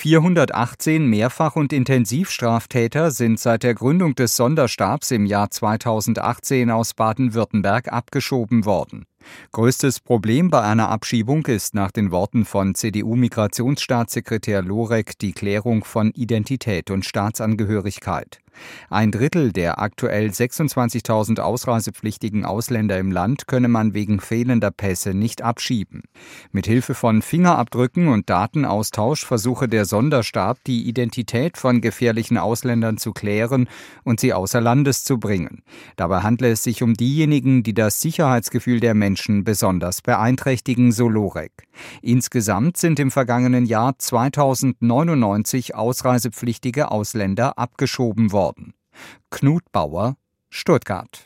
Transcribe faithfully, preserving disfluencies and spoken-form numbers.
vierhundertachtzehn Mehrfach- und Intensivstraftäter sind seit der Gründung des Sonderstabs im Jahr zweitausendachtzehn aus Baden-Württemberg abgeschoben worden. Größtes Problem bei einer Abschiebung ist nach den Worten von C D U-Migrationsstaatssekretär Lorek die Klärung von Identität und Staatsangehörigkeit. Ein Drittel der aktuell sechsundzwanzigtausend ausreisepflichtigen Ausländer im Land könne man wegen fehlender Pässe nicht abschieben. Mit Hilfe von Fingerabdrücken und Datenaustausch versuche der Sonderstab, die Identität von gefährlichen Ausländern zu klären und sie außer Landes zu bringen. Dabei handle es sich um diejenigen, die das Sicherheitsgefühl der Menschen besonders beeinträchtigen, so Lorek. Insgesamt sind im vergangenen Jahr zweitausendneunundneunzig ausreisepflichtige Ausländer abgeschoben worden. Knut Bauer, Stuttgart.